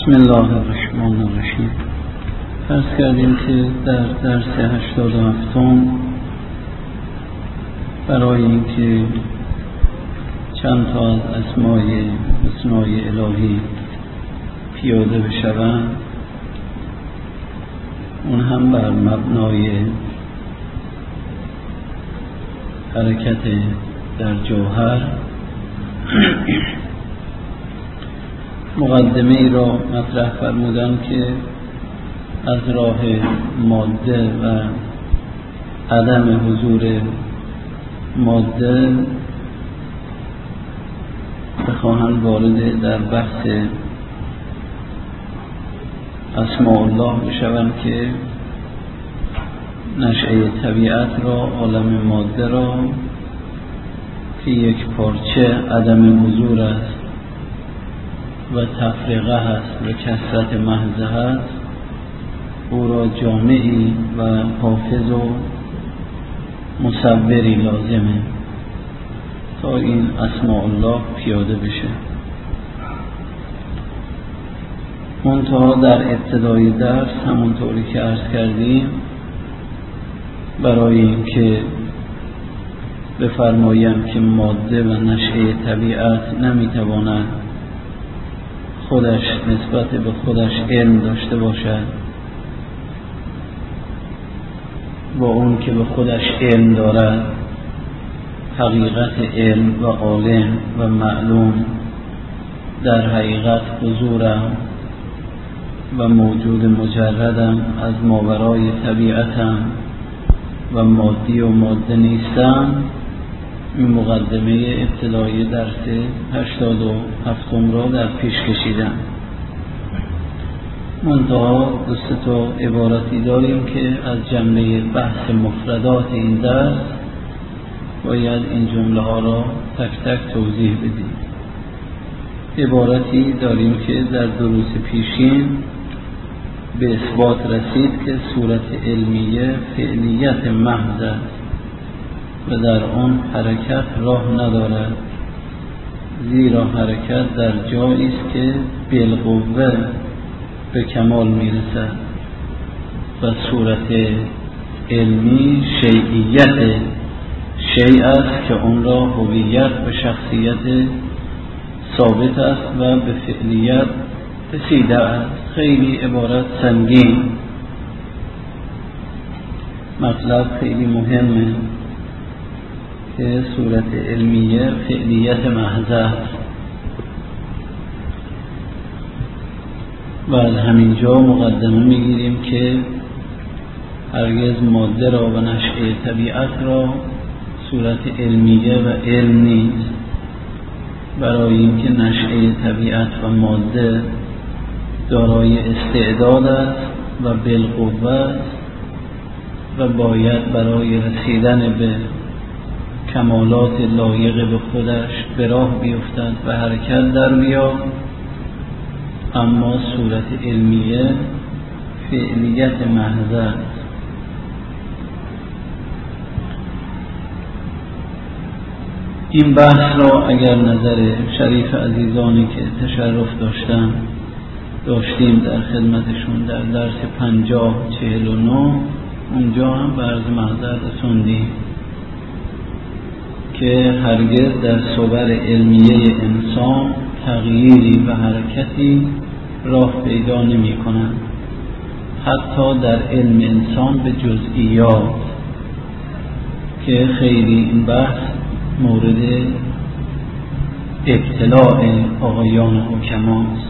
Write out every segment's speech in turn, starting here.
بسم الله الرحمن الرحیم. فرض کردیم که در درس 87 برای اینکه چند تا از اسمای حسنای الهی پیاده بشوند، اون هم بر مبنای حرکت در جوهر، مقدمه ای را مطرح فرمودن که از راه ماده و عدم حضور ماده بخواهند وارد در بحث اسماء الله بشوند که نشأه طبیعت را، عالم ماده را که یک پارچه عدم حضور است و تفرقه هست و کثرت محض هست، او را جامعی و حافظ و مصوری لازمه تا این اسماء الله پیاده بشه. منتها در ابتدای درس همونطوری که عرض کردیم، برای اینکه بفرمایم که ماده و نشأه طبیعت نمیتواند خودش نسبت به خودش علم داشته باشد با اون که به خودش علم دارد، حقیقت علم و عالم و معلوم در حقیقت حضورم و موجود مجردم از ماورای طبیعتم و مادی و ماده نیستم. این مقدمه ابتدایی درس 87 را در پیش کشیدم. منتها دو سه تا عبارتی داریم که از جنبه بحث مفردات این درس باید این جمله ها را تک تک توضیح بدیم. عبارتی داریم که در دروس پیشین به اثبات رسید که صورت علمیه فعلیت محض است و در آن حرکت راه ندارد، زیرا حرکت در جایی است که بالقوه به کمال میرسد و صورت علمی شیعیت شیء است که اون را هویت و شخصیت ثابت است و به فعلیت رسیده است. خیلی عبارت سنگین، مطلب خیلی مهمه که صورت علمیه فعلیت محض است و از همینجا مقدمه میگیریم که هرگز ماده را و نشأه طبیعت را صورت علمیه و علم نیست، برای اینکه نشأه طبیعت و ماده دارای استعداد است و بالقوه است و باید برای رسیدن به کمالات لایق به خودش به راه بیفتد و حرکت در بیاد. اما صورت علمیه فعلیت محض است. این بحث را اگر نظر شریف عزیزانی که تشرف داشتیم در خدمتشون در درس 50-49 اونجا هم به عرض محضر رسوندیم که هرگز در صور علمیه انسان تغییری و حرکتی راه پیدا نمی کنند، حتی در علم انسان به جزئیات که خیلی این بحث مورد ابتلاع آقایان حکماست،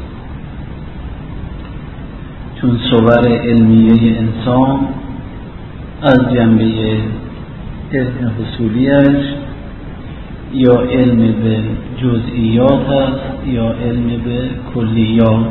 چون صور علمیه انسان از جنبه علم حصولیش یا علم به جزئیات است یا علم به کلیات.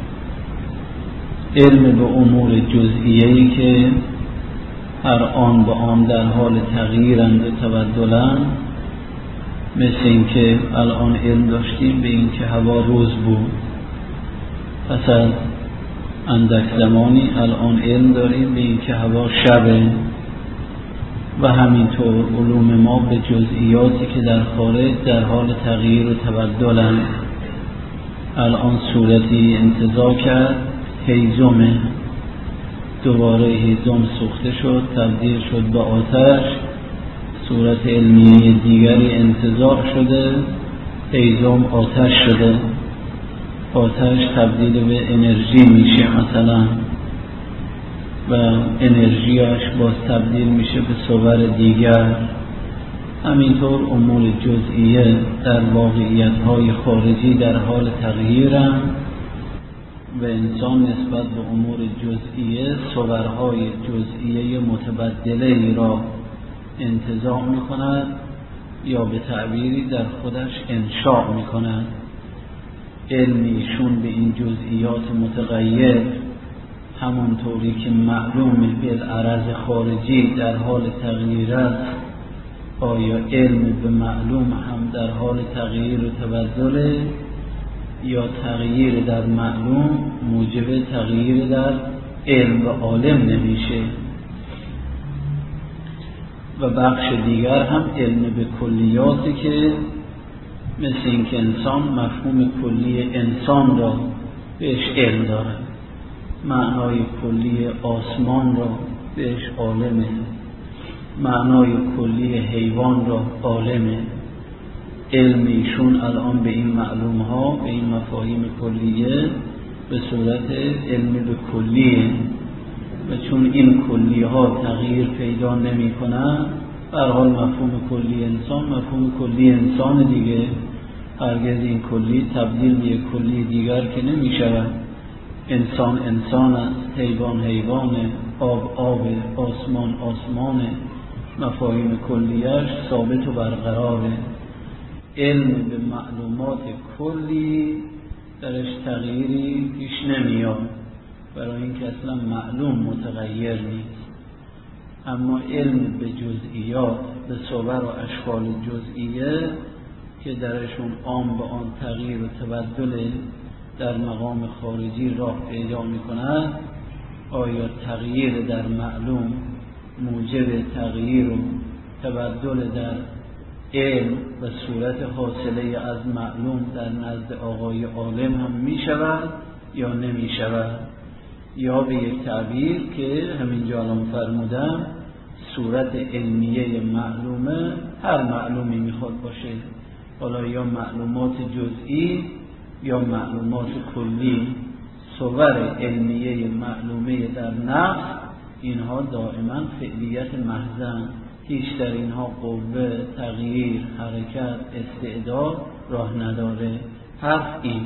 علم به امور جزئیه‌ای که هر آن به آن در حال تغییرند و تبدلند، مثل اینکه الان علم داشتیم به اینکه هوا روز بود، پس از اندک زمانی الان علم داریم به اینکه هوا شبه و همینطور علوم ما به جزئیاتی که در خارج در حال تغییر و تبدلند. الان صورتی انتزاع کرد، هیزمه، دوباره هیزم سوخته شد، تبدیل شد به آتش. صورت علمیه دیگری انتزاع شده، هیزم آتش شده، آتش تبدیل به انرژی میشه مثلا و انرژیش باز تبدیل میشه به صور دیگر. همینطور امور جزئیه در واقعیت‌های خارجی در حال تغییرند و انسان نسبت به امور جزئیه صورهای جزئیه متبدله را انتزاع می‌کند یا به تعبیری در خودش انشاء می‌کند. علمیشون به این جزئیات متغیر همونطوری که معلوم بالعرض خارجی در حال تغییر است، آیا علم به معلوم هم در حال تغییر و تبدل یا تغییر در معلوم موجب تغییر در علم و عالم نمیشه؟ و بخش دیگر هم علم به کلیاتی که مثل این که انسان مفهوم کلی انسان را بهش علم داره، معنای کلی آسمان را بهش عالمه، معنای کلی حیوان را عالمه. علم ایشون الان به این معلوم ها، به این مفاهیم کلیه به صورت علم به کلیه و چون این کلی ها تغییر پیدا نمی کنن، به هر حال مفهوم کلی انسان مفهوم کلی انسان دیگه، هرگز این کلی تبدیل به یک کلی دیگر که نمی شود. انسان انسان است، حیوان حیوانه، آب آبه، آسمان آسمانه، مفاهیم کلیش ثابت و برقراره. علم به معلومات کلی درش تغییری پیش نمیاد، برای اینکه اصلا معلوم متغیر نیست. اما علم به جزئیات، به صور و اشکال جزئیه که درشون آن به آن تغییر و تبدل در مقام خارجی راه پیدا می کند، آیا تغییر در معلوم موجب تغییر و تبدل در علم و صورت حاصله از معلوم در نزد آقای عالم هم می شود یا نمی شود؟ یا به یک تعبیر که همینجا الان فرمودم، صورت علمیه معلومه هر معلومی میخواد باشه، حالا یا معلومات جزئی یا معلومات کلی، صور علمیه معلومه در نفس اینها دائما فعلیت محضن، هیچ در اینها قوه، تغییر، حرکت، استعداد راه نداره. حرف این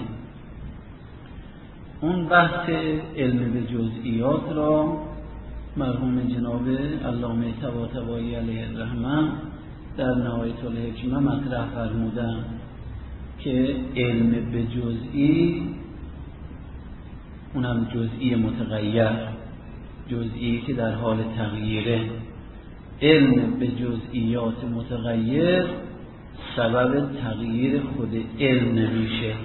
اون بحث علم به جزئیات را مرحوم جناب علامه طباطبایی علیه الرحمه در نهایت الحکمه مطرح فرمودن که علم به جزئی، اونم جزئی متغیر، جزئی که در حال تغییره، علم به جزئیات متغیر سبب تغییر خود علم نمیشه.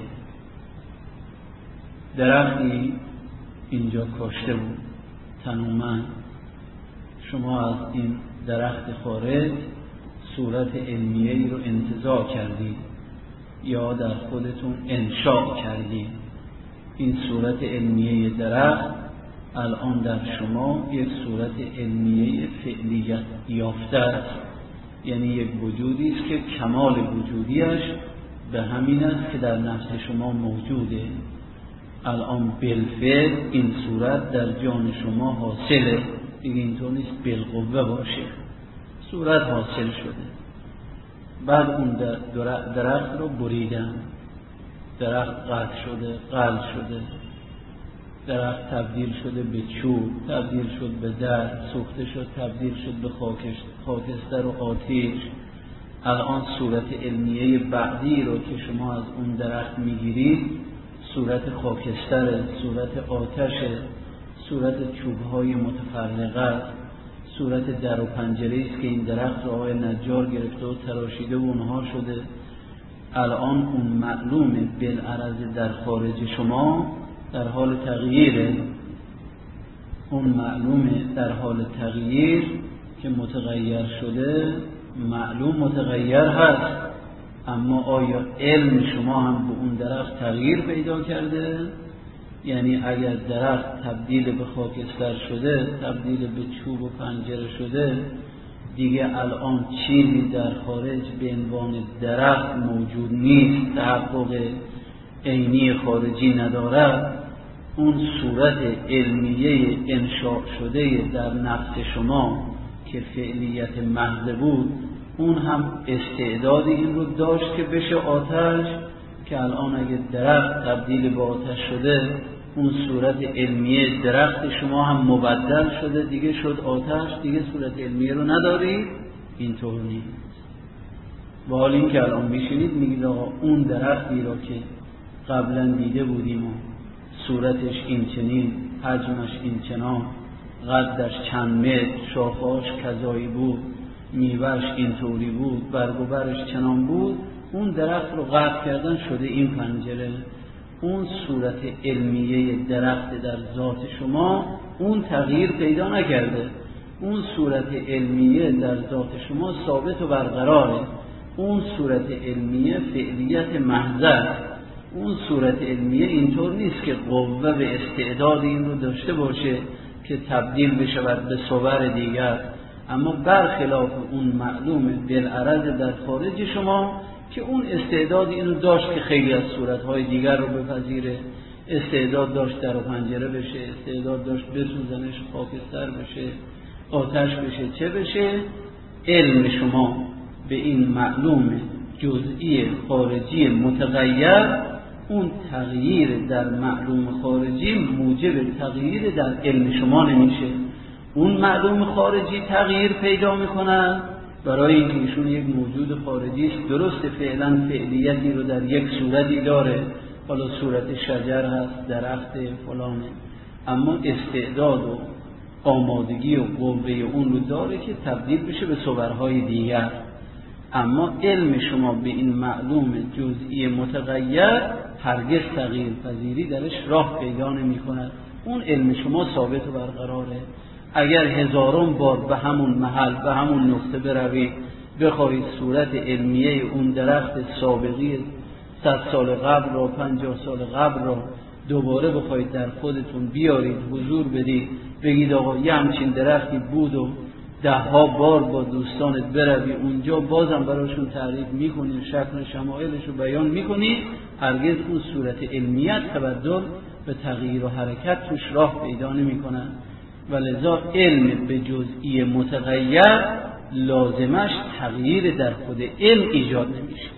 درختی اینجا کاشته بود تنومند، شما از این درخت خارج صورت علمیه ای رو انتزاع کردید یا در خودتون انشاء کردید. این صورت علمیه درخت الان در شما یک صورت علمیه فعلیت یافته است، یعنی یک وجودی است که کمال وجودیش به همین است که در نفس شما موجوده. الان بالفعل این صورت در جان شما حاصله، دیگه اینطور نیست بالقوه باشه، صورت حاصل شده. بعد اون درخت رو بریدن، درخت قطع شده، قلع شده، درخت تبدیل شده به چوب، تبدیل شد به در، سوخته شد، تبدیل شد به خاکستر و آتش. الان صورت علمیه بعدی رو که شما از اون درخت میگیرید صورت خاکستر، صورت آتش، صورت چوبهای متفرقه، صورت در و پنجره است که این درخت رو آقای نجار گرفته و تراشیده و اونها شده. الان اون معلوم بالعرض در خارج شما در حال تغییره، اون معلوم در حال تغییر که متغیر شده، معلوم متغیر هست اما آیا علم شما هم به اون درخت تغییر پیدا کرده؟ یعنی اگر درخت تبدیل به خاکستر شده، تبدیل به چوب و پنجره شده، دیگه الان چیزی در خارج به عنوان درخت موجود نیست، تحقق عینی خارجی ندارد، اون صورت علمیه انشاء شده در نفس شما که فعلیت محض بود، اون هم استعداد این رو داشت که بشه آتش، که الان اگه درخت تبدیل به آتش شده، اون صورت علمیه درخت شما هم مبدل شده، دیگه شد آتش، دیگه صورت علمیه رو ندارید. اینطور نیست. و حال این که الان میشینید میگید آقا اون درختی را که قبلا دیده بودیم و صورتش این چنین، حجمش این چنان، قدش چند متر، شاخه‌اش کذایی بود، میوهش اینطوری بود، برگ و برش چنان بود، اون درخت رو قطع کردن شده این پنجره. اون صورت علمیه درخت در ذات شما اون تغییر پیدا نکرده، اون صورت علمیه در ذات شما ثابت و برقراره. اون صورت علمیه فعلیت محض است. اون صورت علمیه اینطور نیست که قوه به استعداد این رو داشته باشه که تبدیل بشه به صور دیگر، اما برخلاف اون معلوم بالعرض در خارج شما که اون استعداد اینو داشت که خیلی از صورتهای دیگر رو بپذیره، استعداد داشت در و پنجره بشه، استعداد داشت بسوزنش، خاکستر بشه، آتش بشه، چه بشه. علم شما به این معلوم جزئی خارجی متغیر، اون تغییر در معلوم خارجی موجب تغییر در علم شما نمیشه. اون معلوم خارجی تغییر پیدا میکنن برای اینکه ایشون یک موجود خارجی است، درست فعلا فعلیتی رو در یک صورتی داره، حالا صورت شجر هست، درخت فلانه، اما استعداد و آمادگی و قوه اون رو داره که تبدیل بشه به صورهای دیگر. اما علم شما به این معلوم جزئی متغیر هرگز تغییر پذیری درش راه پیدا نمی‌کند. اون علم شما ثابت و برقراره. اگر هزاران بار به همون محل، به همون نقطه بروید، بخواهید صورت علمیه اون درخت سابقی 100 سال قبل را، 50 سال قبل را دوباره بخواهید در خودتون بیارید، حضور بدید، بگید آقا یه همچین درختی بود و 10 بار با دوستانت بروی اونجا، بازم براشون تعریف میکنی، شکل شمایلش رو بیان میکنی، هرگز اون صورت علمیت تبدل به تغییر و حرکت توش راه پیدا نمیکنه. ولذا علم به جزئی متغیر لازمش تغییر در خود علم ایجاد نمیشه.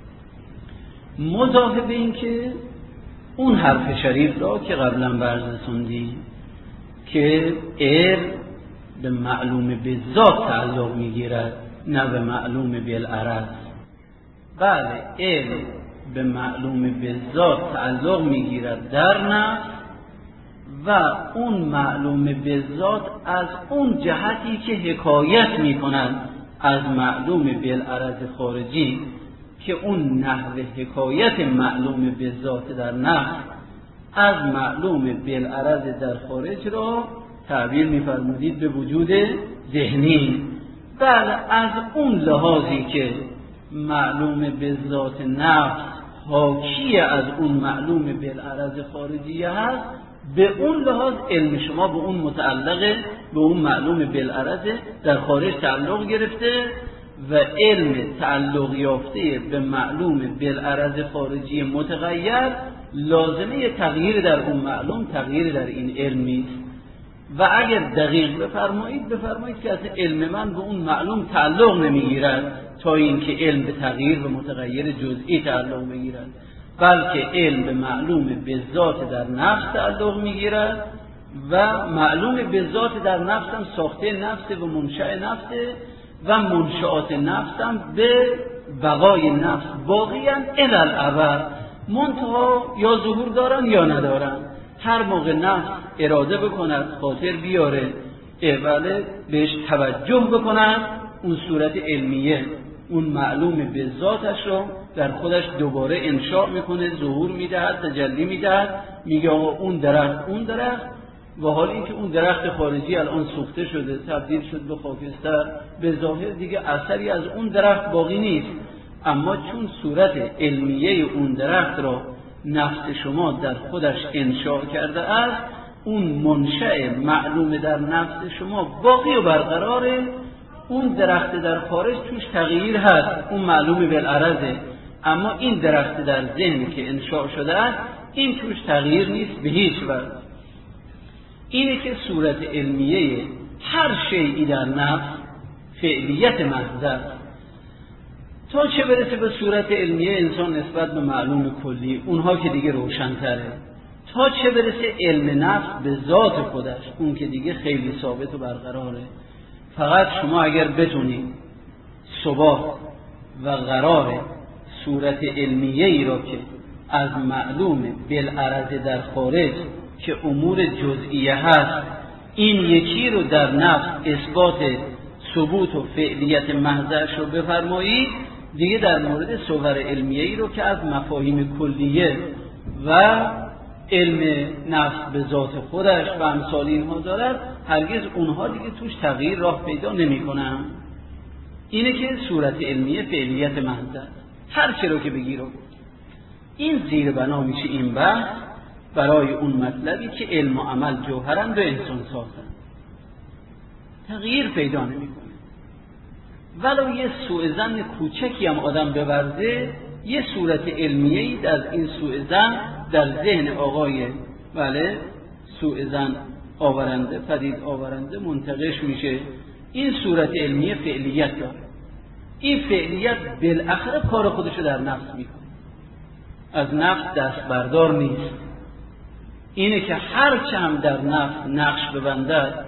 مضاف به این که اون حرف شریف را که قبلا بررسوندیم که علم به معلوم به ذات تعلق میگیرد، نه به معلوم بالعرض. بله، علم به معلوم به ذات تعلق میگیرد در نفس، و اون معلوم به ذات از اون جهتی که حکایت میکنند از معلوم بالعرض خارجی، که اون نحو حکایت معلوم به ذات در نفس از معلوم بالعرض در خارج را تعبیر می‌فرمودید به وجود ذهنی. بله، از اون لحاظی که معلوم به ذات نفس حاکی از اون معلوم بالعرض خارجی هست، به اون لحاظ علم شما به اون متعلقه، به اون معلوم بالعرض در خارج تعلق گرفته، و علم تعلق یافته به معلوم بالعرض خارجی متغیر لازمه تغییر در اون معلوم تغییر در این علم نیست. و اگر دقیق بفرمایید که اصلا علم من به اون معلوم تعلق نمیگیرد تا اینکه علم به تغییر و متغیر جزئی تعلق بگیرد، بلکه علم به معلوم به ذات در نفس تعلق میگیرد، و معلوم به ذات در نفس هم ساخته نفس و منشأ نفس، و منشآت نفس هم به بقای نفس باقیان الی الابد، منتها یا ظهور دارن یا ندارن. هر موقع نفس اراده بکند، خاطر بیاره، اوله بهش توجه بکند، اون صورت علمیه، اون معلوم به ذاتش رو در خودش دوباره انشاء میکنه، ظهور میدهد، تجلی میدهد، میگه اون درخت، و حال اینکه اون درخت خارجی الان سوخته شده، تبدیل شد به خاکستر، به ظاهر دیگه اثری از اون درخت باقی نیست، اما چون صورت علمیه اون درخت را نفس شما در خودش انشاء کرده است، اون منشأ معلوم در نفس شما باقی و برقراره. اون درخت در خارج توش تغییر هست، اون معلوم بالعرضه، اما این درخت در ذهن که انشاء شده است این توش تغییر نیست به هیچ وجه. اینه که صورت علمیه هر شیئی در نفس فعلیت محض است. تا چه برسه به صورت علمیه انسان نسبت به معلوم کلی، اونها که دیگه روشن‌تره. تا چه برسه علم نفس به ذات خودش، اون که دیگه خیلی ثابت و برقراره. فقط شما اگر بتونید ثبات و قرار صورت علمیه ای را که از معلوم بالعرض در خارج که امور جزئیه هست، این یکی رو در نفس اثبات ثبوت و فعلیت محضش رو بفرمایید، دیگه در مورد صور علمیه ای رو که از مفاهیم کلیه و علم نفس به ذات خودش و امثال اینها دارد، هرگز اونها دیگه توش تغییر راه پیدا نمی کنن. اینه که صورت علمیه فعلیت محض است. هر چی رو که بگی رو این زیر بنا میشه این بحث برای اون مطلبی که علم و عمل جوهرن به انسان سازن، تغییر پیدا نمی کنه. ولو یه سوء ظن کوچکی هم آدم بورزه، یه صورت علمیه‌ای در این سوء ظن در ذهن آقای سوء ظن آورنده، پدید آورنده منتقش میشه. این صورت علمیه فعلیت داره، این فعلیت بالاخره کار خودشو در نفس میکنه، از نفس دست بردار نیست. اینه که هر چند در نفس نقش ببندد،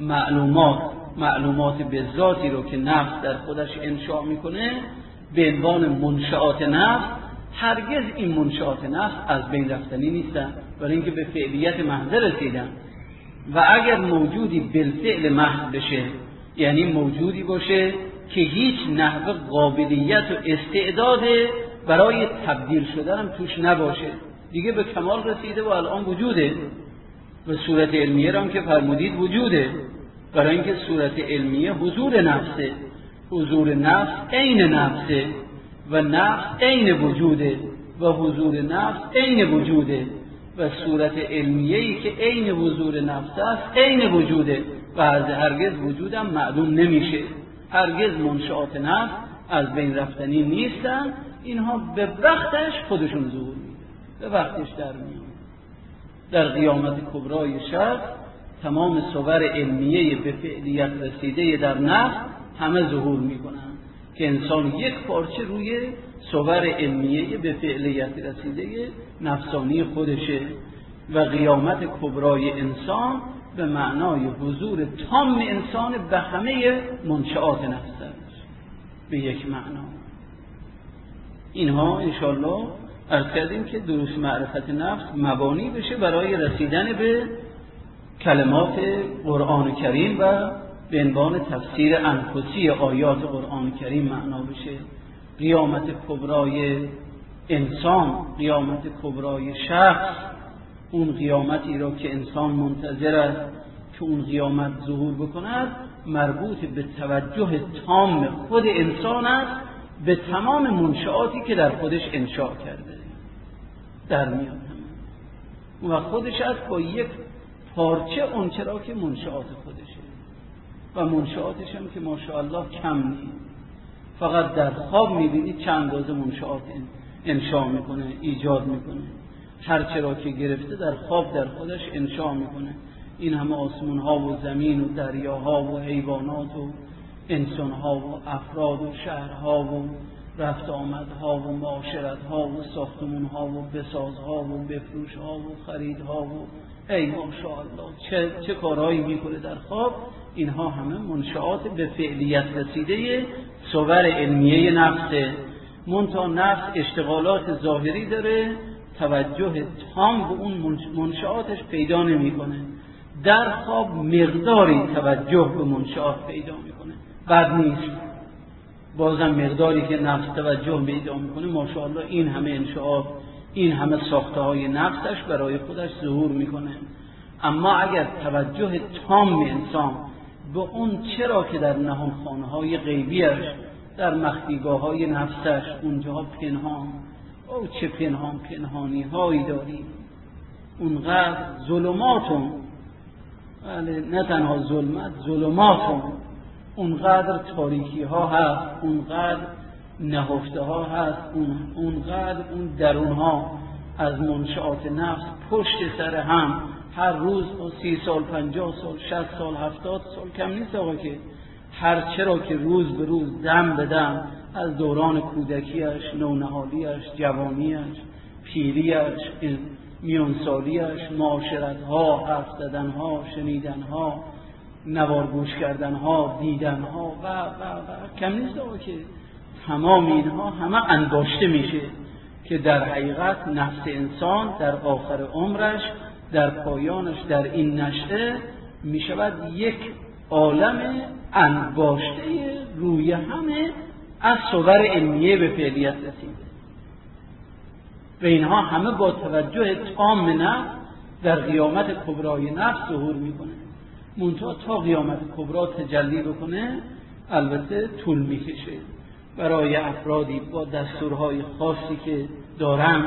معلومات به ذاتی رو که نفس در خودش انشاء میکنه به عنوان منشآت نفس، هرگز این منشآت نفس از بین رفتنی نیستن، برای اینکه به فعلیت محض رسیدن. و اگر موجودی بالفعل محض بشه، یعنی موجودی باشه که هیچ نحوه قابلیت و استعداد برای تبدیل شدن هم توش نباشه، دیگه به کمال رسیده و الان وجوده. و صورت علمیه را هم که فرمودید وجوده، برای اینکه صورت علمیه حضور نفسه، حضور نفس عین نفسه و نفس عین وجوده و حضور نفس عین وجوده و صورت علمیه‌ای که عین حضور نفس است عین وجوده و هرگز وجودم معلوم نمیشه. هرگز منشآت نفس از بین رفتنی نیستن، اینها به وقتش خودشون ظهور میده، به وقتش در میان. در قیامت کبرای شخص تمام صور علمیه به فعلیت رسیده در نفس همه ظهور میکنن که انسان یک پارچه روی صور علمیه به فعلیت رسیده نفسانی خودشه و قیامت کبرای انسان به معنای حضور تام انسان به همه منشآت نفسش به یک معنا. اینها انشالله عرض کردیم که دروس معرفت نفس مبانی بشه برای رسیدن به کلمات قرآن کریم و به عنوان تفسیر انفسی آیات قرآن کریم معنا بشه. قیامت کبرای انسان، قیامت کبرای شخص، اون قیامتی را که انسان منتظر است که اون قیامت ظهور بکند، مربوط به توجه تام خود انسان است به تمام منشآتی که در خودش انشاء کرده در میاد همه و خودش است با یک پارچه اون چرا که منشآت خودشه و منشآتش هم که ماشاءالله کم نیست. فقط در خواب میبینید چند اندازه منشآت انشاء میکنه، ایجاد میکنه، هر چرا که گرفته در خواب در خودش انشاء میکنه. این همه آسمان ها و زمین و دریاها و حیوانات و انسان ها و افراد و شهرها و رفت آمدها و معاشرتها و ساختمون ها و بسازها و بفروش ها و خریدها و ای ماشاءالله چه کارهایی میکنه در خواب. اینها همه منشآت به فعلیت رسیده صور علمیه نفسه. منتها نفس اشتغالات ظاهری داره، توجه تام به اون منشآتش پیدا نمیکنه. در خواب مقداری توجه به منشآت پیدا میکنه، بد نیست. بازم مقداری که نفس توجه پیدا میکنه ماشاءالله این همه انشآت، این همه ساخته های نفسش برای خودش ظهور میکنه. اما اگر توجه تام انسان به اون چرا که در نهانخانه های غیبیش در مخفیگاه‌های نفسش، اونجا پنهان، او چه پنهانی هایی داریم، اونقدر ظلماتون، بله نه تنها ظلماتون، اونقدر تاریکی ها هست، اونقدر نهفته ها هست، اونقدر اون درون ها از منشآت نفس پشت سر هم هر روز 30 سال 50 سال 60 سال 70 سال کم نیست آقا، که هر چرا که روز به روز دم به دم از دوران کودکیش، نونهالیش، جوانیش، پیریش، میانسالیش، معاشرت‌ها، حرف زدن‌ها، شنیدن‌ها، نوارگوش کردن‌ها، دیدن‌ها و کم نیست آقا که تمام اینها همه انباشته میشه که در حقیقت نفس انسان در آخر عمرش، در پایانش، در این نشأه میشود یک عالم انباشته روی همه از صور علمیه به فعلیت رسیده و اینها همه با توجه تام نفس در قیامت کبرای نفس ظهور میکنه. منتها تا قیامت کبرا تجلی بکنه البته طول میکشه. برای افرادی با دستورهای خاصی که دارن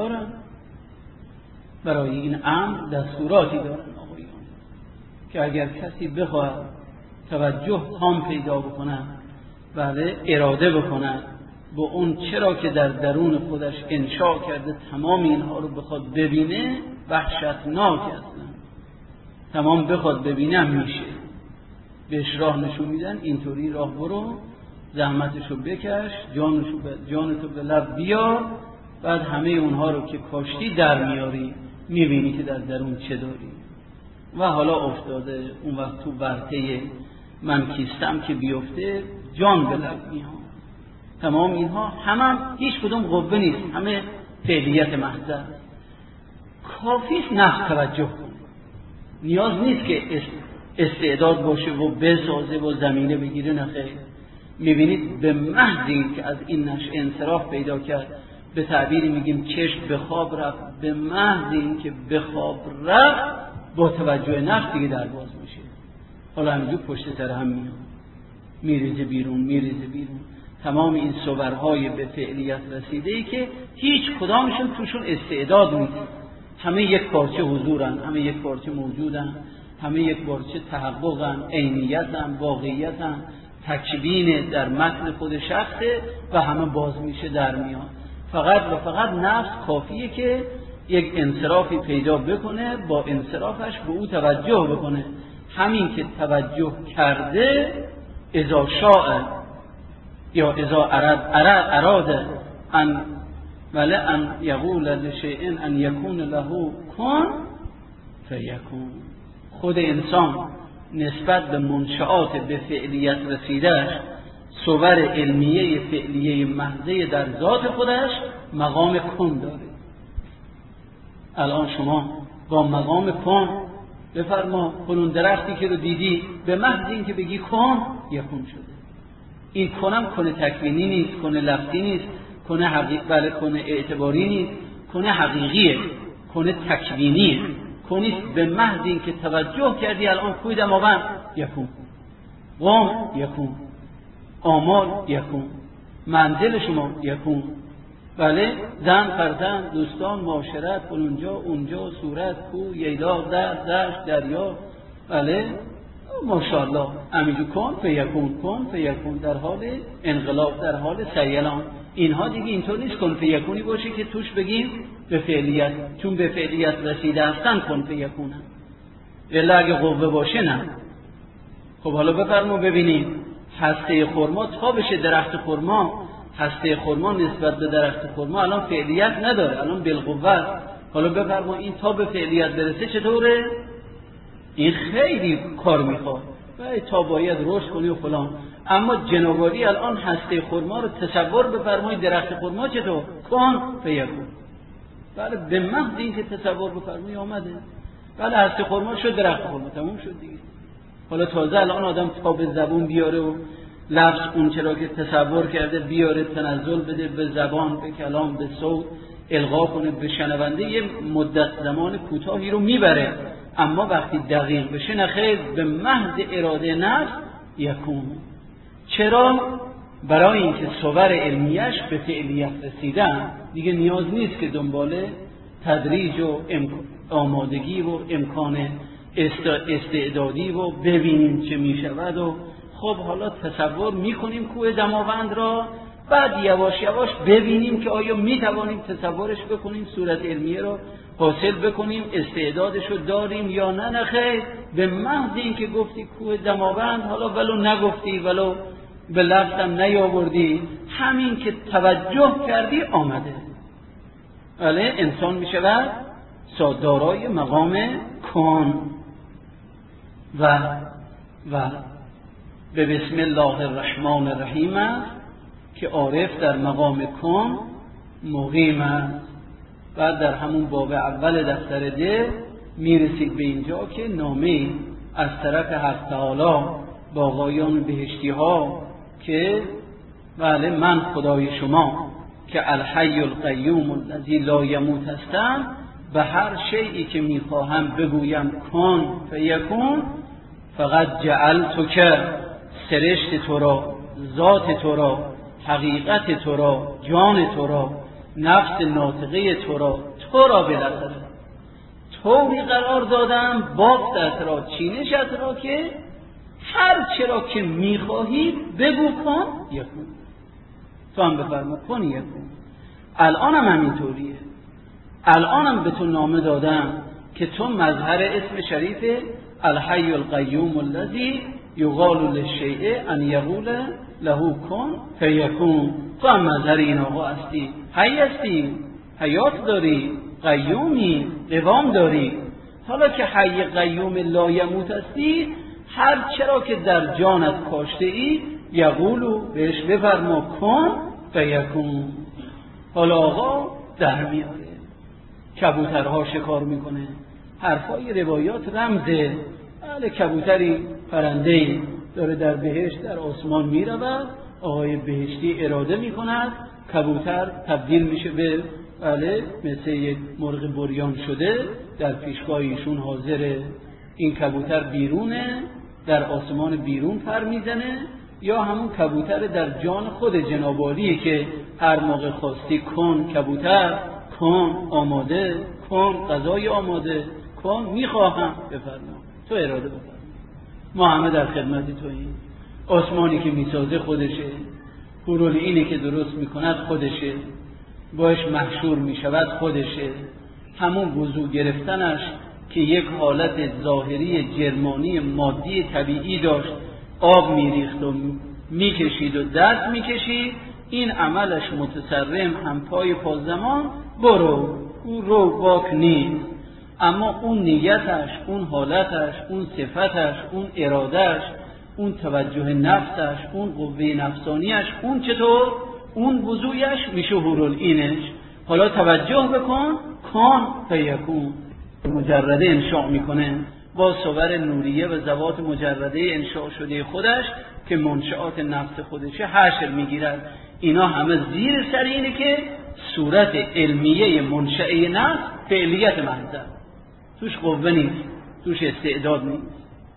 برای این امر دستوراتی دارن آقایان، که اگر کسی بخواد توجه تام پیدا بکنه، بله اراده بکنه با اون چرا که در درون خودش انشاء کرده تمام اینها رو بخواد ببینه، وحشتناک هستن. تمام بخواد ببینه میشه، بهش راه نشون میدن اینطوری راه برو، زحمتشو بکش، جانتو به لب بیار، بعد همه اونها رو که کاشتی در میاری، میبینی که در درون چه داری. و حالا افتاده اون وقت تو ورطه من کیستم که بیفته، جان به لب میاد. تمام اینها همه هیچ کدوم قوه نیست، همه فعلیت محض است. کافیست نفس توجه کن، نیاز نیست که استعداد باشه و بسازه و زمینه بگیره، نخیر. میبینید به محض این که از این نشأه انصراف پیدا کرد، به تعبیری میگیم چشم به خواب رفت، به محض این که به خواب رفت با توجه نفس دیگه در باز میشه. حالا همینجور پشت سر هم میاد، میریزه بیرون. تمام این صورهای به فعلیت رسیده ای که هیچ کدامشون توشون استعداد نیست، همه یک پارچه حضورن، همه یک پارچه موجودن، همه یک پارچه تحققن، عینیتن، واقعیتن، تکوین در متن خود شخصه و همه باز میشه در میاد. فقط نفس کافیه که یک انصرافی پیدا بکنه، با انصرافش به او توجه بکنه. همین که توجه کرده، اذا شاء یا اذا اراد ان یقول لشیء ان یکون له کن فیکون. خود انسان نسبت به منشآت به فعلیت رسیدهش، صور علمیه فعلیه محضه در ذات خودش مقام کن داره. الان شما با مقام کن بفرما، کنون درختی که رو دیدی، به محض این که بگی کن یکون شده. این کنم کنه تکوینی نیست، کنه لفظی نیست، کنه حقیقی، کنه اعتباری نیست، کنه حقیقیه، کنه تکوینیه، کنیست به محض این که توجه کردی الان کوی دماغم یکون، قوم یکون، آمال یکون، منزل شما یکون، بله زن، فرزند، دوستان، معاشرت، اونجا، صورت، کوه، ییلا، دشت، دریا، بله ماشاءالله همینجور کن فیکون در حال انقلاب، در حال سیلان. اینها دیگه اینطور نیست کن فیکونی باشه که توش بگیم به فعلیت، چون به فعلیت رسیده هستن کن فیکونن، الا اگه قوه باشه نه. خب حالا بفرما ببینیم هسته خرما تا بشه درخت خرما، هسته خرما نسبت به درخت خرما الان فعلیت نداره، الان بالقوه. حالا بفرما این تا به فعلیت برسه چطوره؟ این خیلی کار میخواد و تا باید رشد کنی و فلان. اما جنابالی الان هسته خرما رو تصور بفرمایید، درخت خرما چطور؟ کن فیکون. بله به محض این که تصور بفرمایید آمده، بله هسته خرما شد، درخت خرما تموم شد دیگه. حالا تازه الان آدم تا به زبون بیاره و لفظ اون چرا که تصور کرده بیاره، تنزل بده به زبان، به کلام، به صوت القا کنه به شنونده، یه مدت زمان کوتاهی رو میبره. اما وقتی دقیق بشه نخیر، به محض اراده نفس یکون. چرا؟ برای اینکه صور علمیش به فعلیت رسیدن دیگه نیاز نیست که دنبال تدریج و آمادگی و امکان استعدادی و ببینیم چه می شود و خب حالا تصور می کنیم کوه دماوند را، بعد یواش یواش ببینیم که آیا می توانیم تصورش بکنیم، صورت علمیه رو حاصل بکنیم، استعدادش رو داریم یا نه. خیر، به محض این که گفتی کوه دماوند، حالا ولو نگفتی ولو به لفظم نیاوردی، همین که توجه کردی آمده. بله، انسان می شود دارای مقام کن و به بسم الله الرحمن الرحیم است که عارف در مقام کن مقیم است. بعد در همون باب اول دفتر دل میرسید به اینجا که نامه از طرف حق تعالی با آقایان بهشتی ها که بله من خدای شما که الحی القیوم الذی لا یموت هستم، به هر شیئی که میخواهم بگویم کن فیکون، فقط جعلتک، سرشت تو را، ذات تو را، حقیقت تو را، جان تو را، نفس ناطقه تو را بالاخره طوری قرار دادم، بافتت را، چینشت را که هر چرا که میخواهی بگو کن یکون. تو هم بفرما کن یکون. الانم همینطوریه. الانم به تو نامه دادم که تو مظهر اسم شریف الحی القیوم الذی یقال للشیء ان یقول له کن فیکون. تو هم مظهر این آقا هستی، حی هستی، حیات داری، قیومی، قوام داری. حالا که حی قیوم لا یموت هستی، هر چرا که در جانت کاشته ای یقولو بهش بفرما کن فیکون. حالا آقا در میاره، کبوترها شکار میکنه، حرفای روایات رمزه. بله، کبوتری پرنده‌ای داره در بهشت در آسمان میرود، آقای بهشتی اراده میکند، کبوتر تبدیل میشه به بله مثل یک مرغ بریان شده، در پیشگاه ایشون حاضره. این کبوتر بیرونه، در آسمان بیرون پر میزنه، یا همون کبوتر در جان خود جناب عالیه که هر موقع خواستی کن کبوتر، کن آماده، کن غذای آماده، کن میخواهم بفرما، تو اراده بفرما. ما همه در خدمت توییم. آسمانی که میسازه خودشه، حورالعینی که درست میکند خودشه، باش محشور میشود خودشه. همون وضو گرفتنش که یک حالت ظاهری جرمانی مادی طبیعی داشت، آب میریخت و میکشید و دست میکشید، این عملش متصرم هم پای پازمان برو او رو باک نیست. اما اون نیتش، اون حالتش، اون صفتش، اون ارادش، اون توجه نفسش، اون قوه نفسانیش، اون چطور؟ اون وضویش میشه حورالعینش. حالا توجه بکن، کن فیکون. مجرده انشاء میکنه با صور نوریه و ذوات مجرده انشاء شده خودش که منشآت نفس خودشه حشر میگیرد. اینا همه زیر سر اینه که صورت علمیه منشأه نفس فعلیت محض، توش قوه نیست، توش استعداد نیست.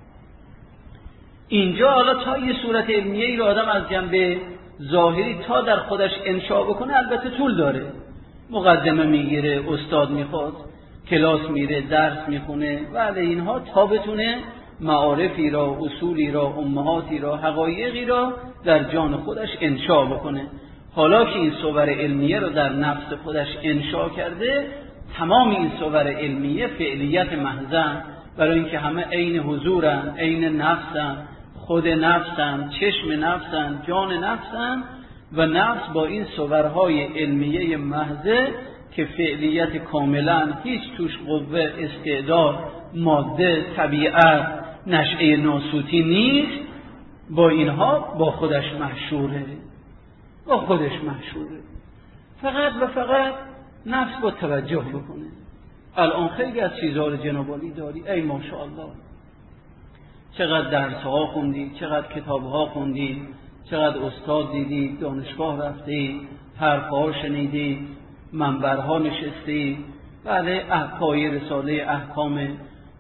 اینجا حالا تا یه صورت علمیه ای رو آدم از جنبه ظاهری تا در خودش انشاء بکنه البته طول داره. مقدمه میگیره، استاد میخواد، کلاس میره، درس میخونه و علی اینها تا بتونه معارفی را، اصولی را، امهاتی را، حقایقی را در جان خودش انشاء بکنه. حالا که این صور علمیه رو در نفس خودش انشاء کرده، تمام این صور علمیه فعلیت محضن، برای اینکه همه عین حضورن، عین نفسن، خود نفسن، چشم نفسن، جان نفسن و نفس با این صورهای علمیه محضه که فعلیت کاملا هیچ توش قوه، استعداد، ماده، طبیعت، نشأه ناسوتی نیست، با اینها با خودش محشوره، با خودش محشوره. فقط و فقط نفس با توجه بکنه. الان خیلی از چیزها رو جناب عالی داری، ای ماشاءالله، چقدر درسها خوندی، چقدر کتابها خوندی، چقدر استاد دیدی، دانشگاه رفتی، حرفها شنیدی، منبرها نشستی، بله پای رساله احکام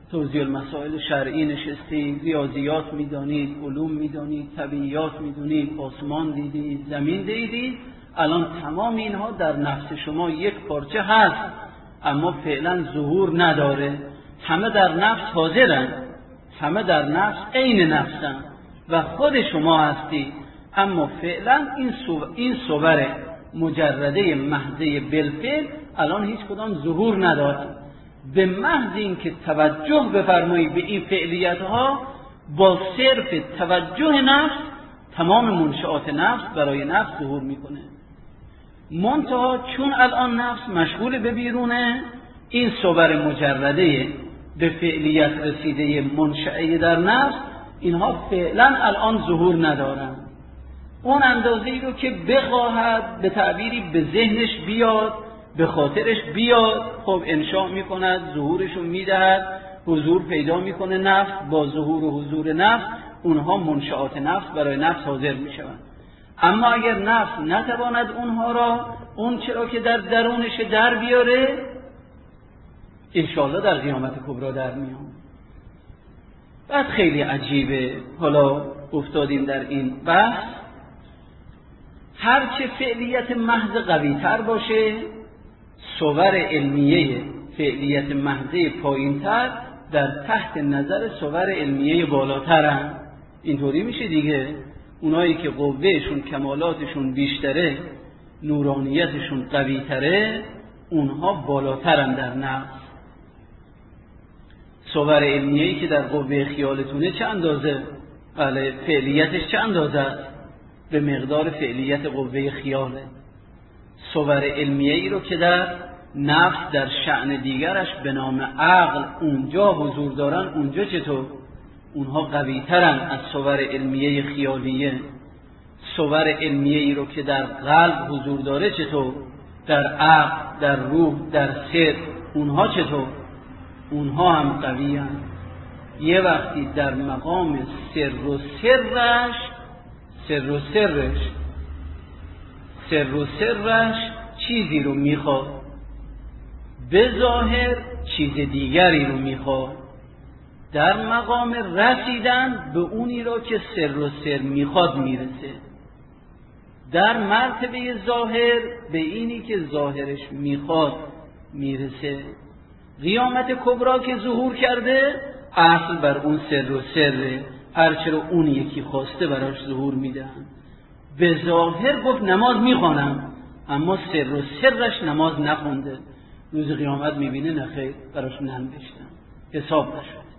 توضیح المسائل شرعی نشستید، ریاضیات میدانید، علوم میدانید، طبیعیات میدونید، آسمان دیدید، زمین دیدید، الان تمام اینها در نفس شما یک پارچه هست اما فعلا ظهور نداره. همه در نفس حاضرن، همه در نفس عین نفسن و خود شما هستی، اما فعلا این صور مجرده محضه بالفعل الان هیچ کدام ظهور نداره. به محض این که توجه بفرمایید به این فعلیت ها، با صرف توجه نفس تمام منشآت نفس برای نفس ظهور میکنه. منتها چون الان نفس مشغول به بیرونه، این صور مجرده به فعلیت رسیده منشأه در نفس اینها فعلا الان ظهور ندارن. اون اندازه‌ای رو که بخواهد به تعبیری به ذهنش بیاد، به خاطرش بیاد، خب انشاء میکند، ظهورشو میدهد، حضور پیدا میکنه نفس. با ظهور و حضور نفس اونها منشآت نفس برای نفس حاضر میشوند. اما اگر نفس نتواند اونها را، اون چرا که در درونش در بیاره، انشاءالله در قیامت کبری در میان. بعد خیلی عجیبه، حالا افتادیم در این بحث، هرچه فعلیت محض قوی تر باشه، صور علمیه فعلیت محضه پایین تر در تحت نظر صور علمیه بالاترن. اینطوری میشه دیگه. اونایی که قوهشون کمالاتشون بیشتره، نورانیتشون قوی تره، اونها بالاترن در نفس. صور علمیه‌ای که در قوه خیالتونه چه اندازه؟ بله، فعلیتش چه اندازه است؟ به مقدار فعلیت قوه خیاله. صور علمیه‌ای رو که در نفس در شأن دیگرش به نام عقل اونجا حضور دارن، اونجا چطور؟ اونها قوی ترن از صور علمیه خیالیه. صور علمیه‌ای رو که در قلب حضور داره چطور؟ در عقل، در روح، در سر، اونها چطور؟ اونها هم قوی هستند. یه وقتی در مقام سر و سرش چیزی رو میخواد، به ظاهر چیز دیگری رو میخواد. در مقام رسیدن به اونی رو که سر و سر میخواد میرسه. در مرتبه ظاهر به اینی که ظاهرش میخواد میرسه. قیامت کبری که ظهور کرده، اصل بر اون سر و سره، هرچه رو اون یکی خواسته براش ظهور میدن. به ظاهر گفت نماز میخوانم، اما سر و سرش نماز نخونده. روز قیامت میبینه نخیر، براش ننوشتم، حساب نشد،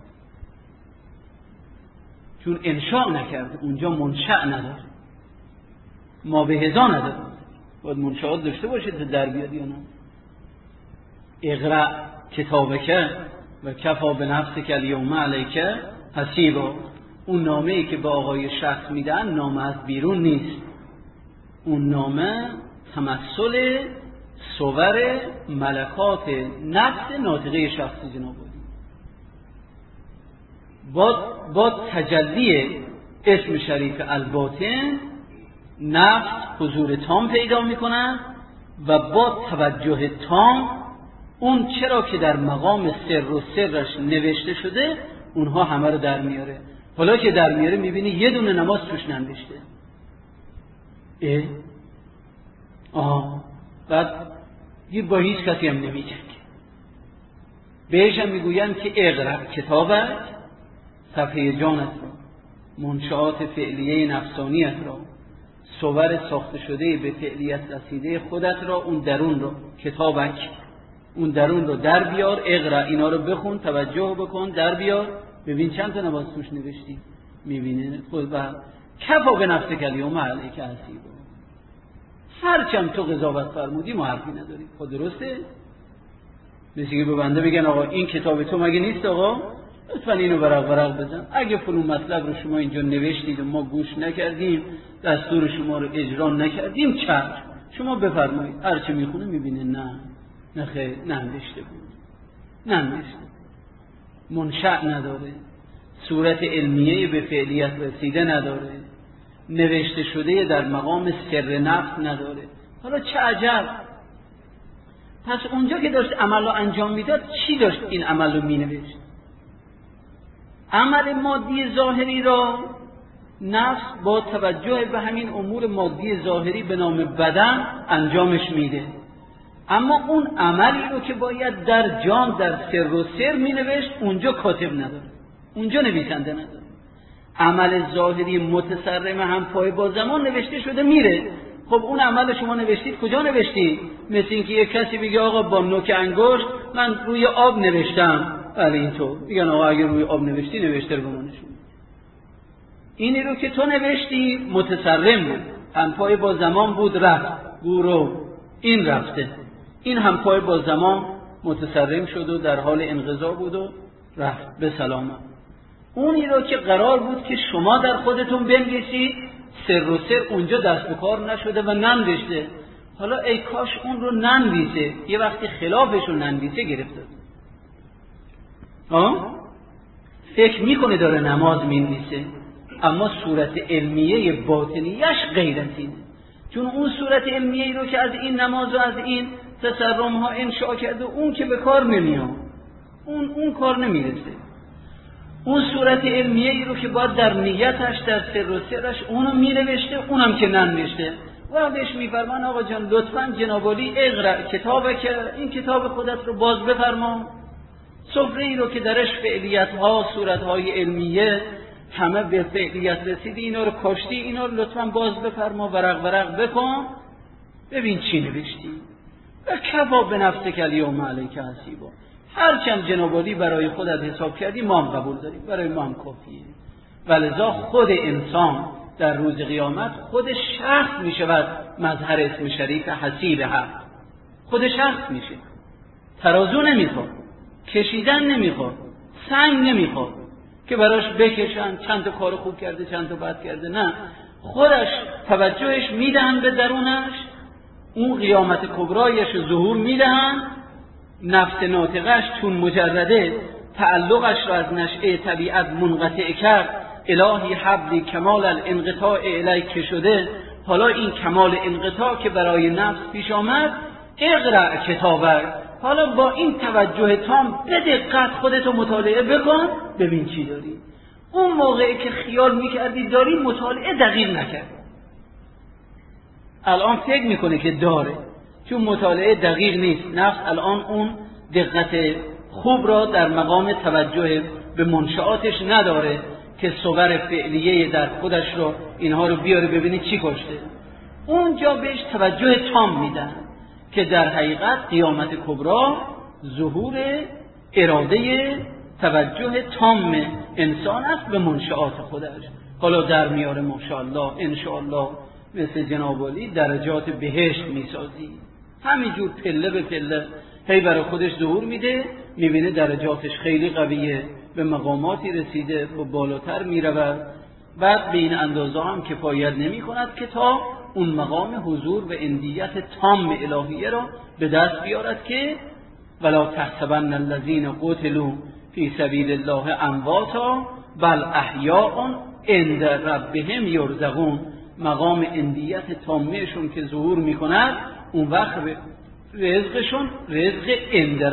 چون انشاء نکرده. اونجا منشأ نداره، ما به هزا نداره. باید منشأات داشته باشه تا در بیاد یا نه. اقرأ کتابک و کفا بنفسک الیوم علیک حسیبا. اون نامه‌ای که به آقای شخص میدن نامه از بیرون نیست، اون نامه تمثل صور ملکات نفس ناطقه شخصی جناب با تجلی اسم شریف الباطن نفس حضور تام پیدا میکنن و با توجه تام اون چرا که در مقام سر و سرش نوشته شده اونها همه رو در میاره. حالا که در میاره میبینی یه دونه نماز توش ننوشته. بعد با هیچ کسی هم نمیجنگه. بهش هم میگوین که اقرأ کتابت، صفحه جانت را، منشآت فعلیه نفسانیت را، صور ساخته شده به فعلیت رسیده خودت را، اون درون را، کتابک، اون درون رو در بیار. اقرأ، اینا رو بخون، توجه بکن، در بیار، ببین چند تا نماز توش نوشتی. میبینه خود و کفا به نفسک الیوم علیک حسیبا. هرچند تو قضاوت فرمودی ما حرفی نداری. خود درسته؟ مثل که به بنده بگن آقا این کتاب تو مگه نیست آقا؟ لطفا اینو ورق بزن. اگه فلان مطلب رو شما اینجا نوشتید و ما گوش نکردیم، دستور شما رو اجرا نکردیم، چشم شما بفرمایید. هرچی میخونه میبینه نه خیر، ننوشته بود، ننوشته، منشأ نداره، صورت علمیه به فعلیت رسیده نداره، نوشته شده در مقام سر نفس نداره. حالا چه عجب. پس اونجا که داشت عمل رو انجام میداد چی داشت این عمل رو مینوشت؟ عمل مادی ظاهری را نفس با توجه به همین امور مادی ظاهری به نام بدن انجامش میده، اما اون عملی رو که باید در جان در سر و سر می نوشت اونجا کاتب نداره، اونجا نویسنده نداره. عمل ظاهری متصرم هم پای با زمان نوشته شده میره. خب اون عمل شما نوشتید کجا نوشتید؟ مثل اینکه یک کسی بگه آقا با نوک انگشت من روی آب نوشتم، بله اینطور میگن آقا اگه روی آب نوشتی نوشته رو بمانشون. اینی رو که تو نوشتی متصرم بود، هم پای با زمان بود رفت، گورو این رفته، این هم پای با زمان متصرم شد و در حال انقضا بود و رفت به سلامت. اونی رو که قرار بود که شما در خودتون بنویسید سر و سر اونجا دست به کار نشده و ننوشته. حالا ای کاش اون رو ننویسه، یه وقتی خلافش رو ننویسه گرفته. فکر میکنه داره نماز مینویسه، اما صورت علمیه باطنیش غیر از اینه. چون اون صورت علمیه رو که از این نماز و از این تسرم ها انشاء کرده اون که به کار نمیاد، اون کار نمیرسه. اون صورت علمیه رو که باید در نیتش در سر و سرش اونو مینوشته، اونم که ننوشته و بهش میفرمان آقا جان لطفاً جناب عالی اقرأ کتابه که این کتاب خودت رو باز بفرما، سفره ای رو که درش فعلیت ها صورت های علمیه همه به فعلیت رسیدی، اینا رو کاشتی، اینا رو لطفاً باز بفرما، ورق بکن ببین چی نوشتی. و کفا به نفسک الیوم علیک حسیبا، هرچند جناب عالی برای خودت حساب کردی ما هم قبول داریم، برای ما هم کافیه. ولذا خود انسان در روز قیامت خود شخص می شود مظهر اسم شریف حسیب حق، خود شخص میشه، ترازو نمیخواد، کشیدن نمیخواد، سنگ نمیخواد که براش بکشن چند تا کار خوب کرده چند تا بد کرده، نه، خودش توجهش میدهن به درونش، اون قیامت کبرایش ظهور میدهن، نفس ناطقش چون مجرده تعلقش را از نشأه طبیعت منقطع کرد، الهی حبلی کمال الانقطاع الیک شده، حالا این کمال انقطاع که برای نفس پیش آمد اقرأ کتابک، حالا با این توجه تام به دقت خودتو مطالعه بکن ببین چی داری. اون موقعی که خیال میکردی داری مطالعه دقیق نکرد، الان فکر میکنه که داره، چون مطالعه دقیق نیست. نفس الان اون دقت خوب را در مقام توجه به منشآتش نداره که صور فعلیه در خودش رو اینها رو بیاره ببینی چی کشته. اونجا بهش توجه تام میدن که در حقیقت قیامت کبرا ظهور اراده توجه تام انسان است به منشآت خودش. حالا در میاره ماشاءالله انشاءالله مثل جناب علی درجات بهشت میسازی، همینجور پله به پله هی برای خودش ظهور میده، میبینه درجاتش خیلی قویه، به مقاماتی رسیده، با بالاتر میرود، بعد به این اندازه هم کفایت نمی کند که تا اون مقام حضور و اندیت تام الهیه را به دست بیارد که ولا تحسبن الذین قتلوا فی سبیل الله امواتا بل احیاء عند ربهم یرزقون. مقام اندیت تامهشون که ظهور میکند اون وقت رزقشون رزق عند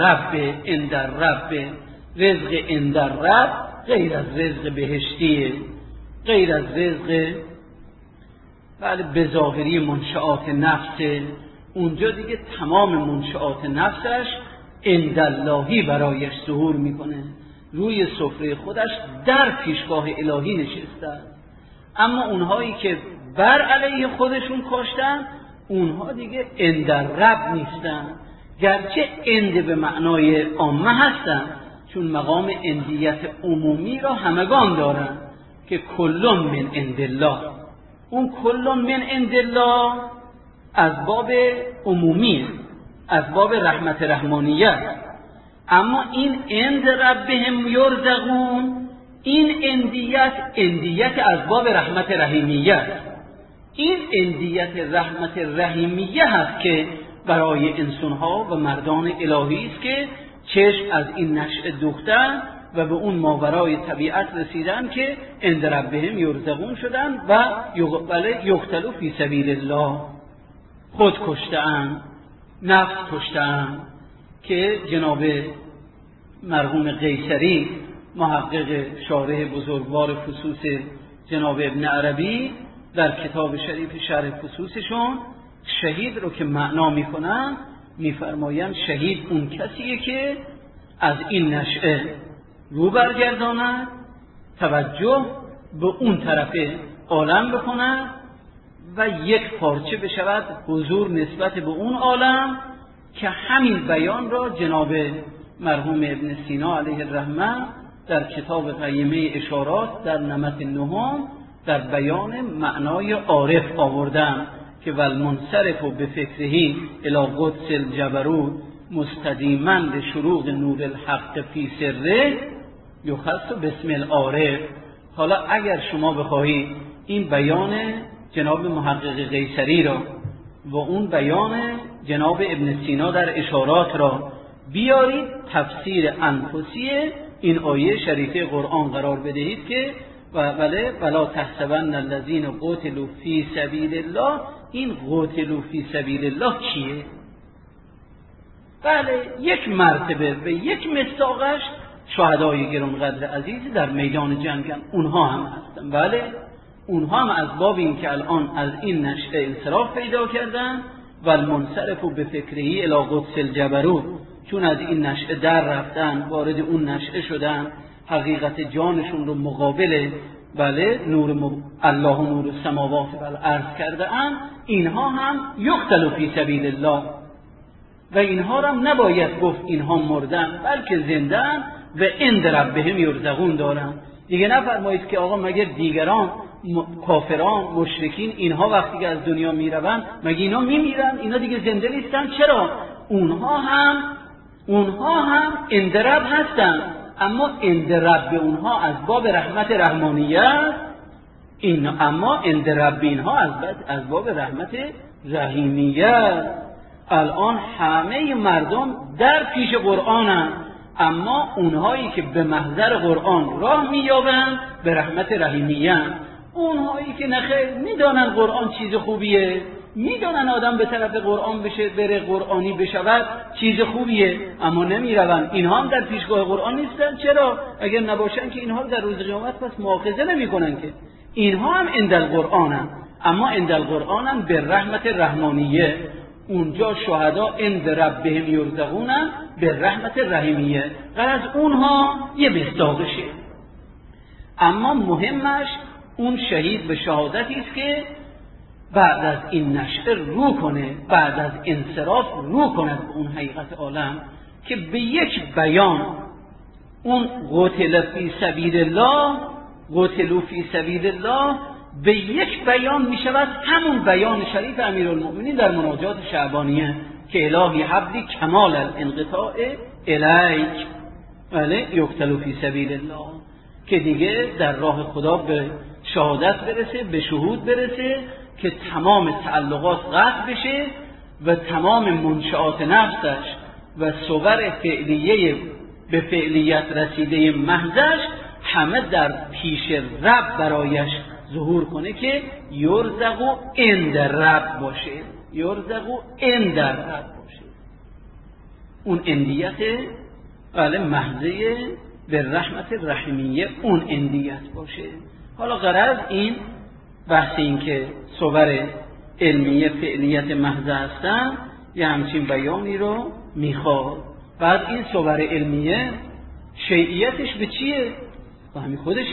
رب، رزق عند رب غیر از رزق بهشتیه، غیر از رزق بله به ظاهری منشآت نفسه. اونجا دیگه تمام منشآت نفسش عند اللهی برایش ظهور میکنه، روی سفره خودش در پیشگاه الهی نشسته. اما اونهایی که بر علیه خودشون کشتن اونها دیگه عند رب نیستن، گرچه عند به معنای عامه هستن، چون مقام عندیت عمومی را همگان دارن که کل من عند الله. اون کل من عند الله از باب عمومی، از باب رحمت رحمانیت، اما این عند ربهم یرزقون این اندیت از باب رحمت رحیمیت. این اندیت رحمت رحیمیه هست که برای انسانها و مردان الهی است که چشم از این نشأه دوختن و به اون ماورای طبیعت رسیدن که عند ربهم یرزقون شدن و یقتلوا فی سبیل الله، خود کشتن، نفس کشتن. که جناب مرحوم قیصری محقق شارح بزرگوار فصوص جناب ابن عربی در کتاب شریف شرح فصوصشون شهید رو که معنا میکنن میفرمایند شهید اون کسیه که از این نشأه رو برگرداند، توجه به اون طرف عالم بکند و یک پارچه بشود حضور نسبت به اون عالم که همین بیان را جناب مرحوم ابن سینا علیه الرحمه در کتاب قیمه اشارات در نمط نهم در بیان معنای عارف آوردن که والمنصرف به فکرهی الی قدس الجبروت مستدیما لشروق نور الحق فی سره یخص باسم العارف. حالا اگر شما بخواهید این بیان جناب محقق قیصری را و اون بیان جناب ابن سینا در اشارات را بیارید تفسیر انفسی این آیه شریفه قرآن قرار بدهید که ولا تحسبن الذین قتلوا فی سبیل الله، این قتلوا فی سبیل الله کیه؟ بله، یک مرتبه و یک مصداقش شهدای گرانقدر عزیز در میدان جنگن، اونها هم هستن. بله، اونها هم از باب این که الان از این نشأه انصراف پیدا کردن و المنصرف به فکرهی الی قدس الجبروت، چون از این نشأه در رفتن وارد اون نشأه شدن، حقیقت جانشون رو مقابل نور الله و نور السماوات و الارض کرده اند، اینها هم یقتلوا فی سبیل الله و اینها را نباید گفت اینها مردن، بلکه زنده‌اند و عند ربهم یرزقون دارن. دیگه نفرمایید که آقا مگر دیگران کافران مشرکین اینها وقتی که از دنیا میروند مگر اینا میمیرن؟ اینا دیگه زنده نیستن؟ چرا؟ اونها هم عند رب هستن، اما عند رب اونها از باب رحمت رحمانیت، اما عند رب اینها از باب رحمت رحیمیت. الان همه مردم در پیش قرآنن، اما اونهایی که به محضر قرآن راه مییابند به رحمت رحیمیت. اونهایی که نخیر میدانن قرآن چیز خوبیه، میدانن آدم به طرف قرآن بشه، بره قرآنی بشود چیز خوبیه، اما نمیروند. اینها هم در پیشگاه قرآن نیستن. چرا؟ اگر نباشن که اینها در روز قیامت پس مؤاخذه نمیکنن که. اینها هم عند القرآنن، اما عند القرآنن به رحمت رحمانیه. اونجا شهدا عند ربهم یرزقون به رحمت رحیمیه. غرض اونها یه مصداقشه، اما مهمش اون شهید به شهادتی است که بعد از این نشأه رو کنه، بعد از انصراف رو کند به اون حقیقت عالم که به یک بیان اون قتل فی سبیل الله، قتلوا فی سبیل الله به یک بیان می شود همون بیان شریف امیرالمؤمنین در مناجات شعبانیه که الهی حبلی کمال الانقطاع الیک یقتلوا فی سبیل الله، که دیگه در راه خدا به شهادت برسه، به شهود برسه که تمام تعلقات قطع بشه و تمام منشآت نفسش و صور فعلیه به فعلیت رسیده محضش همه در پیش رب برایش ظهور کنه که یرزقو عند رب باشه، یرزقو عند رب باشه. اون اندیت محضه به رحمت رحیمیه اون اندیت باشه. حالا غرض این بحث این که صور علمیه فعلیت محضه هستن یه همچین بیانی رو میخواد. بعد این صور علمیه شیعیتش به چیه؟ به همین خودشه،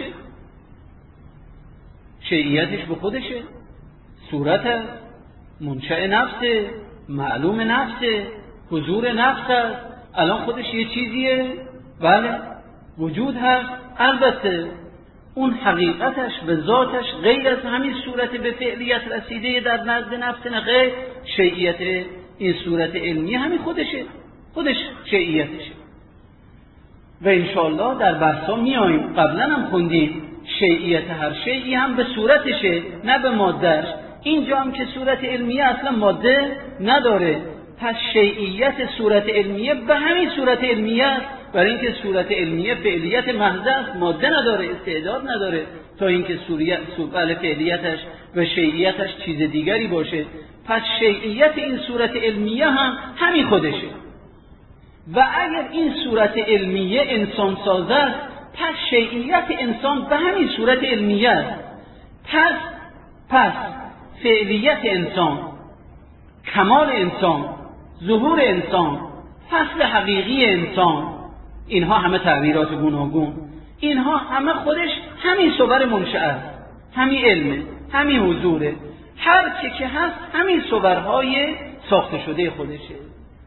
شیعیتش به خودشه، صورت منشأ نفسه، معلوم نفسه، حضور نفس است. الان خودش یه چیزیه، بله وجود هست، البته اون حقیقتش به ذاتش غیر از همین صورت به فعلیت رسیده در نزد نفس نه غیر. شیعیت این صورت علمی همین خودشه، خودش شیعیتشه و انشاءالله در بحثا میاییم. قبلا هم خوندیم شیعیت هر شیعی هم به صورتشه نه به مادهش. اینجا هم که صورت علمیه اصلا ماده نداره، پس شیعیت صورت علمیه به همین صورت علمیه است، برای اینکه صورت علمیه فعلیت محض است، ماده نداره، استعداد نداره تا اینکه فعلیتش و شیعیتش چیز دیگری باشه. پس شیعیت این صورت علمیه هم همین خودشه. و اگر این صورت علمیه انسان سازه است، پس شیعیت انسان به همین صورت علمیه است. پس فعلیت انسان، کمال انسان، ظهور انسان، فصل حقیقی انسان، اینها همه تعبیرات گوناگون، اینها همه خودش همین صور منشأ است، همین علمه، همین حضوره. هر چه که هست همین صورهای ساخته شده خودشه.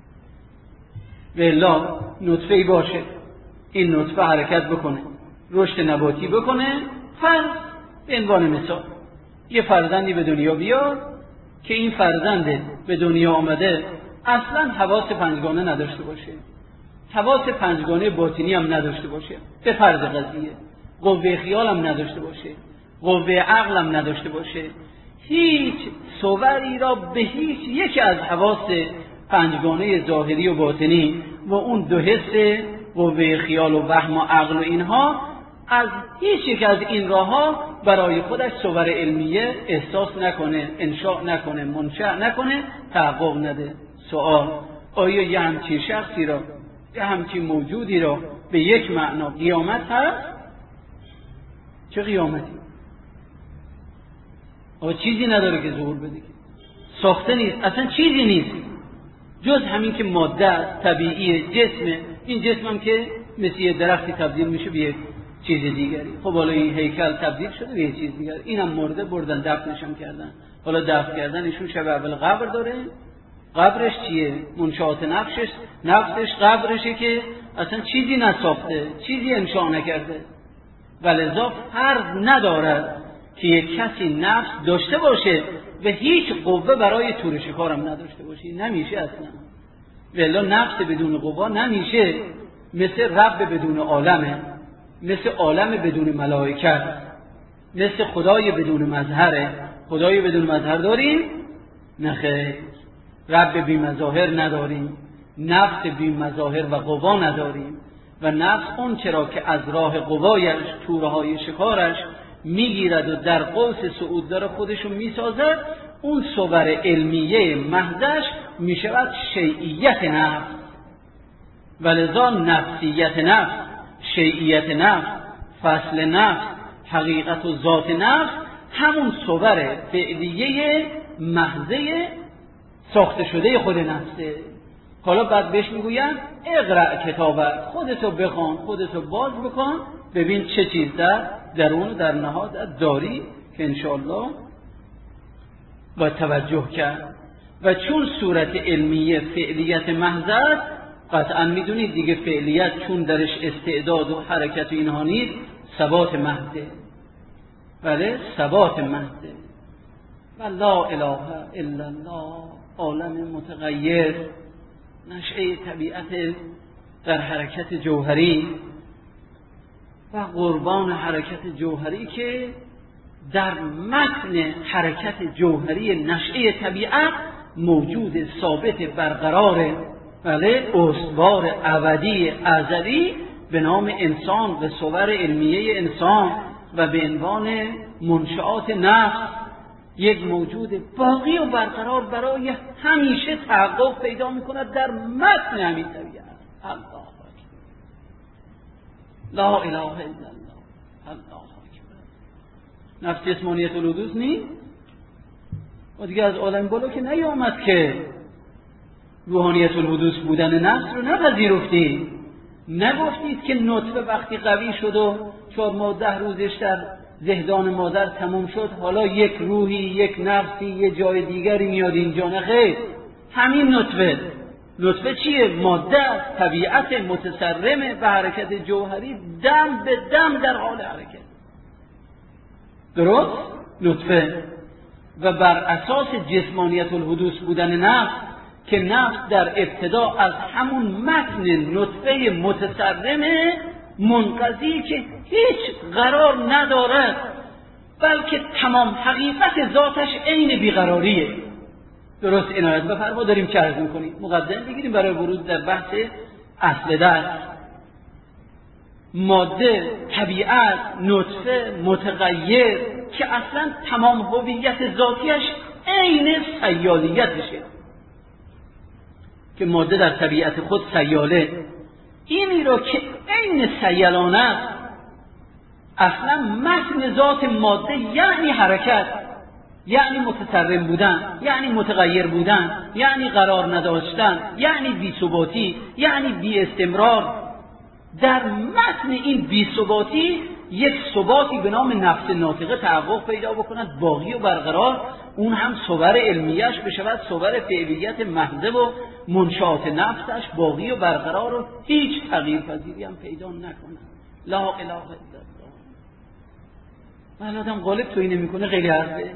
والا نطفه‌ای باشه، این نطفه حرکت بکنه، رشد نباتی بکنه، فرض به عنوان مثال یه فرزندی به دنیا بیاد که این فرزند به دنیا آمده اصلا حواس پنجگانه نداشته باشه، حواس پنجگانه باطنی هم نداشته باشه، به فرض قضیه قوه خیال هم نداشته باشه، قوه عقل هم نداشته باشه، هیچ صوری را به هیچ یک از حواس پنجگانه ظاهری و باطنی و اون دو حس قوه خیال و وهم و عقل و اینها از هیچ یک از این راهها برای خودش صور علمیه احساس نکنه، انشاء نکنه، منشأ نکنه، تحقق نده. سوال: آیا یه همچین شخصی را، یه همچین موجودی را به یک معنا قیامت هست؟ چه قیامتی؟ آیا چیزی نداره که ظهور بده؟ ساخته نیست، اصلا چیزی نیست جز همین که ماده طبیعی جسمه. این جسم هم که مثل یه درختی تبدیل میشه به یک چیز دیگری. خب حالا این هیکل تبدیل شده به یک چیز دیگری، اینم مرده بردن دفنشم کردن. حالا دفن کردنشون شبه اول قبر داره. قبرش چیه؟ منشآت نفسش قبرشه که اصلا چیزی نساخته، چیزی انشاء نکرده. ولذا فرض ندارد که یک کسی نفس داشته باشه و هیچ قوه برای تورش کارم نداشته باشه. نمیشه اصلا. ولی نفس بدون قوا نمیشه. مثل رب بدون عالمه، مثل عالم بدون ملائکه، مثل خدای بدون مظهره. خدای بدون مظهر داریم؟ نه خیر. رب بی مظاهر نداریم، نفس بی مظاهر و قوا نداریم. و نفس اون چرا که از راه قوایش، تورهای شکارش میگیرد و در قوس صعود داره خودشو میسازد، اون صور علمیه محضش میشود شیعیت نفس. ولذا نفسیت نفس، شیعیت نفس، فصل نفس، حقیقت و ذات نفس همون صور فعلیه محضه ساخته شده خود نفسه. حالا بعد بهش میگوین اقرأ کتابت، خودتو بخوان، خودتو باز بکن، ببین چه چیز درون در نهاد داری که انشاءالله با توجه کرد. و چون صورت علمیه فعلیت محض است، قطعا میدونید دیگه فعلیت چون درش استعداد و حرکت و اینها نیست، ثبات محضه. بله، ثبات محضه. و لا اله الا الله، عالم متغیر، نشأه طبیعت در حرکت جوهری و قربان حرکت جوهری که در متن حرکت جوهری نشأه طبیعت موجود ثابت برقرار، بله، استوار ابدی ازلی به نام انسان و صور علمیه انسان و به عنوان منشآت نفس، یک موجود باقی و برقرار برای همیشه تحقق پیدا می‌کند در متن همین طبیعت. الله اکبر، لا اله الا الله، الله اکبر. نفس جسمانیت الحدوث نیست و دیگه از عالم بالا که نیامد که روحانیت الحدوث بودن نفس رو نپذیرفتید. نگفتید که نطفه وقتی قوی شد و 4 ماه 10 روزش در زهدان مادر تموم شد، حالا یک روحی، یک نفسی، یه جای دیگری میاد اینجا. نه خیر، همین نطفه چیه؟ ماده است، طبیعت متصرمه به حرکت جوهری، دم به دم در حال حرکت. درست؟ نطفه. و بر اساس جسمانیت الحدوث بودن نفس که نفس در ابتدا از همون متن نطفه متصرمه منقضی که هیچ قرار ندارد، بلکه تمام حقیقت ذاتش عین بیقراریه. درست عنایت بفرما. داریم چه عرض میکنیم؟ مقدمه بگیریم برای ورود در بحث اصل درس. ماده، طبیعت، نطفه متغیر که اصلا تمام هویت ذاتیش عین سیالیتشه، که ماده در طبیعت خود سیاله، اینی را که عین سیلانه اصلا متن ذات ماده یعنی حرکت، یعنی متصرف بودن، یعنی متغیر بودن، یعنی قرار نداشتن، یعنی بی‌ثباتی، یعنی بی استمرار. در متن این بی‌ثباتی یک ثباتی به نام نفس ناطقه تحقق پیدا بکند، باقی و برقرار، اون هم صور علمیش بشود صور فعلیت محضه و منشات نفسش باقی و برقرار و هیچ تغییر پذیری هم پیدا نکند. لا اله الا الله. من آدم غالب تویی نمیکنه غیر حرفه.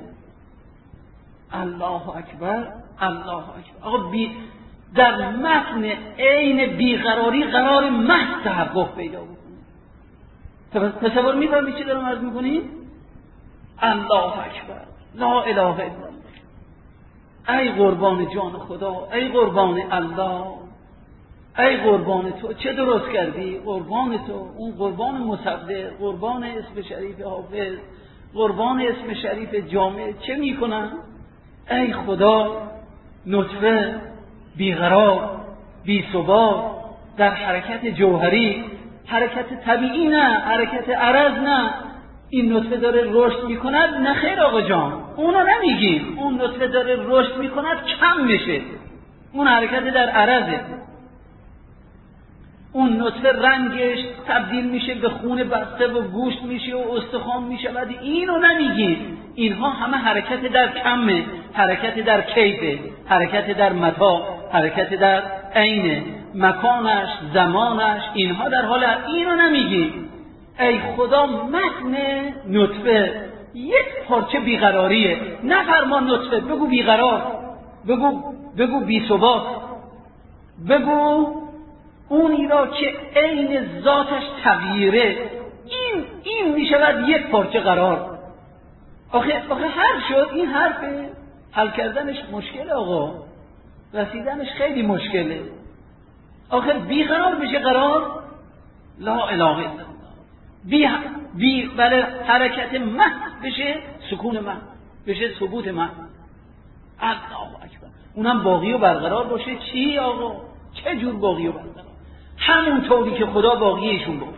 الله اکبر، الله اکبر. آقا در متن عین بیقراری قرار محض تحقق پیدا بکنه. تصور می‌فهمی چی دارم عرض می‌کنیم؟ الله اکبر، لا اله الا الله. ای قربان جان خدا، ای قربان الله، ای قربان تو، چه درست کردی؟ قربان تو، اون قربان مصدق، قربان اسم شریف حافظ، قربان اسم شریف جامع، چه میکنن؟ ای خدا، نطفه بیقرار، بی ثبات، در حرکت جوهری، حرکت طبیعی نه، حرکت عرض نه. این نطفه داره رشد میکند؟ نه خیر آقا جان، اونو نمیگیم. اون نطفه داره رشد میکند، کم میشه، اون حرکت در عرضه. اون نطفه رنگش تبدیل میشه به خون بسته و گوشت میشه و استخوان میشه، ولی اینو نمیگیم. اینها همه حرکت در کمه، حرکت در کیفه، حرکت در متا، حرکت در عین مکانش، زمانش، اینها در حال. اینو نمیگیم. ای خدا، متن نطفه یک پارچه بیقراریه. نفرما نطفه، بگو بیقرار، بگو بی ثبات، بگو اونی را که عین ذاتش تغییره. این میشود یک پارچه قرار. آخه حرف شد. این حرفه، حل کردنش مشکله آقا، رسیدنش خیلی مشکله. آخه بیقرار بشه قرار، لا اله الا الله. بله، حرکت محض بشه سکون محض، بشه ثبوت محض. الله اکبر. اونم باقی و برقرار باشه. چی آقا؟ چه جور باقی و برقرار؟ همون طوری که خدا باقیشون باقی،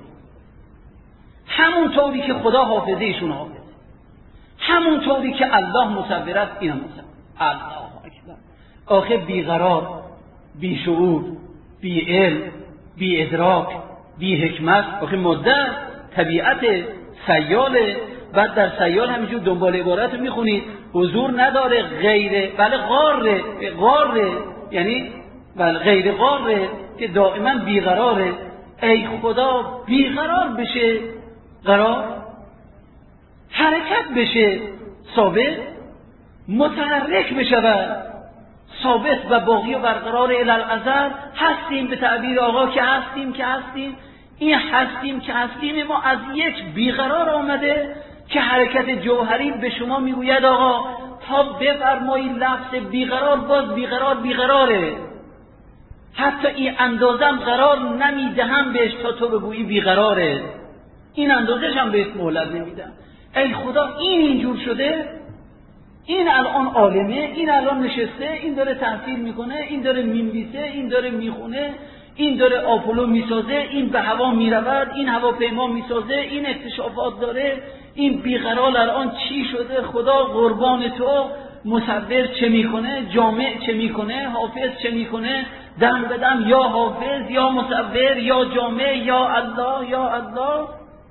همون طوری که خدا حافظهشون حافظه، همون طوری که الله مصور است اینم مصور. الله اکبر. آخه بیقرار، بی شعور، بی علم، بی ادراک، بی حکمت. آخه ماده طبیعت سیاله. بعد در سیال همینجور دنبال عبارت رو میخونید، حضور نداره، غیره، بله غاره، یعنی بله غیر غاره که دائما بیقراره. ای خدا، بیقرار بشه قرار، حرکت بشه ثابت، متحرک بشود ثابت و باقی و برقرار الالعذر. هستیم به تعبیر آقا که هستیم. این هستیم که هستیم ما از یک بیقرار آمده که حرکت جوهری به شما میگوید آقا تا بفرمایی لفظ بیقرار، باز بیقراره. حتی این اندازم قرار نمیدهم بهش تا تو بگویی بیقراره. این اندازش هم بهش مهلت نمیدم. ای خدا، این اینجور شده، این الان عالمه، این الان نشسته، این داره تحصیل میکنه، این داره مینویسه، این داره میخونه، این داره آپولو میسازه، این به هوا میرود، این هواپیما میسازه، این اکتشافات داره. این بیقرار الان چی شده؟ خدا قربان تو، مصور چه میکنه، جامع چه میکنه، حافظ چه میکنه، دم به دم یا حافظ یا مصور یا جامع یا الله.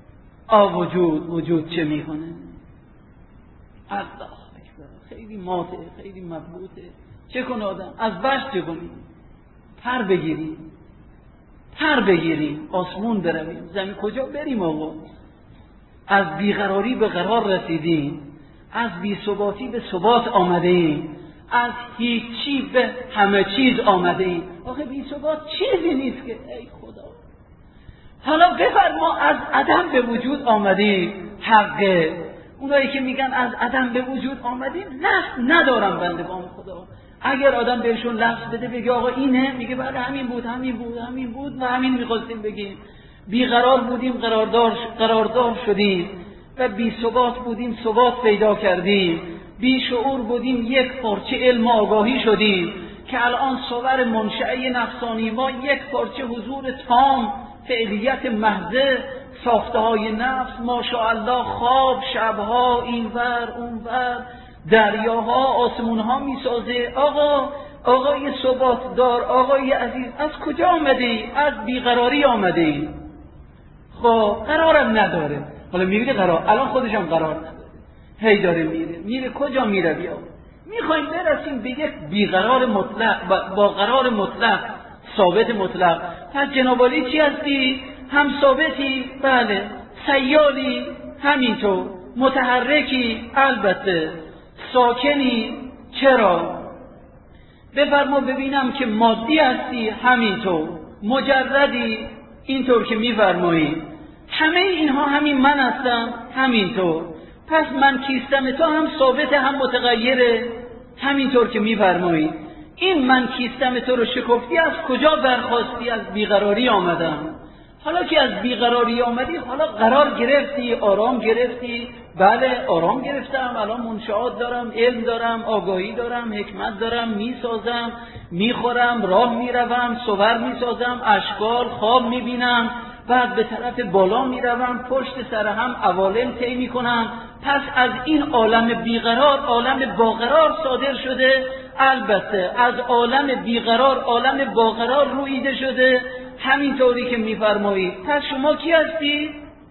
وجود چه میکنه؟ الله اکبر. خیلی ماته، خیلی مبهوته. چه کنه آدم؟ از بشت چه کنی؟ پر بگیریم، آسمون برویم، زمین کجا بریم آقا؟ از بیقراری به قرار رسیدیم، از بی‌ثباتی به ثبات آمدیم، از هیچی به همه چیز آمدیم. آخه بی‌ثبات چیزی نیست که. ای خدا، حالا بفرما از عدم به وجود آمدیم. حقه. اونایی که میگن از عدم به وجود آمدیم لفظ ندارم بندگان خدا. اگر آدم بهشون لفظ بده بگه آقا اینه، میگه بله همین بود و همین میخواستیم بگیم. بیقرار بودیم قراردار شدیم و بی ثبات بودیم ثبات پیدا کردیم. بی شعور بودیم یک پارچه علم آگاهی شدیم که الان صور منشأه نفسانی ما یک پارچه حضور تام، فعلیت محضه، ساخته های نفس، ماشاءالله خواب، شبها، اینور اونور، دریاها، آسمونها میسازه. آقای ثبات دار، آقای عزیز، از کجا آمده ای؟ از بیقراری آمده ای. خب قرارم نداره. حالا میبینی قرار، الان خودش هم قرار نداره، هی داره میره. کجا میره؟ بیا میخوایم برسیم به یک بیقرار مطلق با قرار مطلق، ثابت مطلق. پس جناب عالی چی هستی؟ هم ثابتی؟ بله. سیالی؟ همینطور. متحرکی؟ البته. ساکنی؟ چرا؟ بفرما ببینم که مادی هستی؟ همینطور. مجردی؟ اینطور که میفرمایی. همه اینها همین من هستم؟ همینطور. پس من کیستم تو هم ثابت هم متغیره؟ همینطور که میفرمایی. این من کیستم تو رو شکفتی، از کجا برخاستی؟ از بیقراری آمدم. حالا که از بیقراری آمدی، حالا قرار گرفتی، آرام گرفتی. بله آرام گرفتم، الان منشآت دارم، علم دارم، آگاهی دارم، حکمت دارم، میسازم، میخورم، راه میروم، صور میسازم، اشکال خواب میبینم، بعد به طرف بالا میروم، پشت سر هم عوالم طی میکنم. پس از این عالم بیقرار عالم باقرار صادر شده. البته از عالم بیقرار عالم باقرار رویده شده، همینطوری که میفرمایید. پس شما کی هستی؟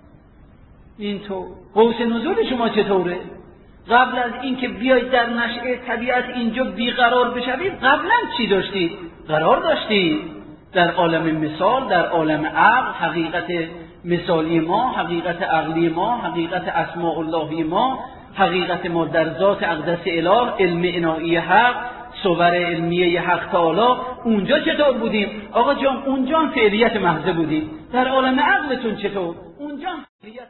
اینطور. قوس نزول شما چطوره؟ قبل از اینکه بیاید در نشأه طبیعت اینجا بیقرار بشوید، قبلا چی داشتید؟ قرار داشتید در عالم مثال، در عالم عقل، حقیقت مثالی ما، حقیقت عقلی ما، حقیقت اسماء الله ما، حقیقت ما در ذات اقدس اله، علم عنایی حق، صور علمیه حق تعالی. اونجا چطور بودیم؟ آقا جان اونجا فعلیت محض بودیم. در عالم عقلتون چطور؟ اونجا فعلیت